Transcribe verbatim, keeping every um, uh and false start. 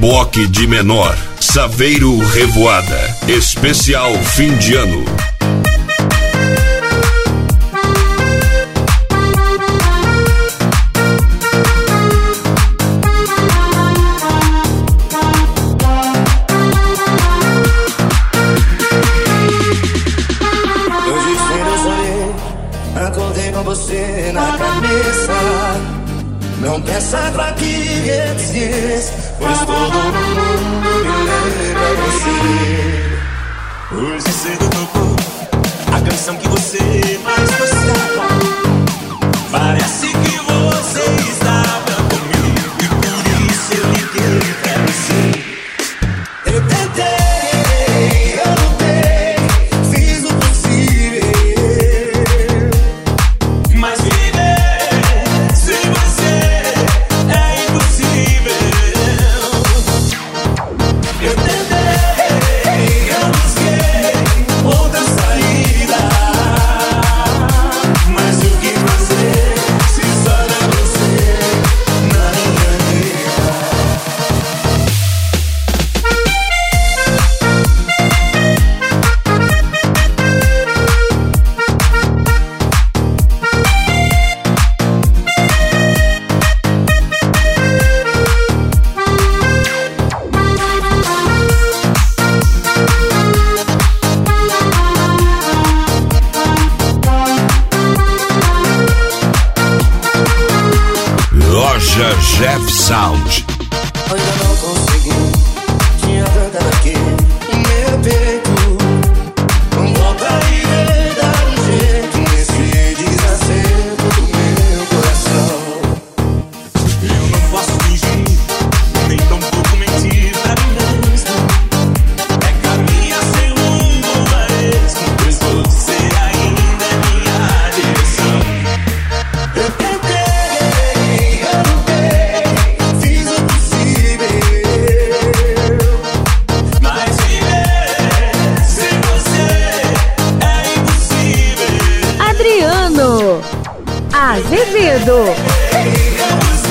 reboque de menor. Saveiro Revoada, especial fim de ano. Hoje cedo eu sonhei, acordei com você na cabeça. Não peça pra que esqueça, pois todo mundo me lembra você. Hoje cedo tocou a canção que você mais gostava. Parece que você estava comigo e por isso eu liguei pra você. Eu tentei, eu lutei, fiz o possível, mas viver sem você é impossível. Eu tentei, eu busquei outra saída, mas o que fazer se só era você na minha vida? Loja Jeff Sound. Ainda não consegui te arrancar daqui, meu peito. Volta e dá um jeito nesse desacerto do meu coração. Eu não posso fingir, nem tampouco mentir pra mim mesmo. É caminhar sem rumo a esmo, pois você ainda é minha direção. Eu tentei, eu lutei, fiz o possível, mas viver sem você é impossível. Adriano Azevedo. Eu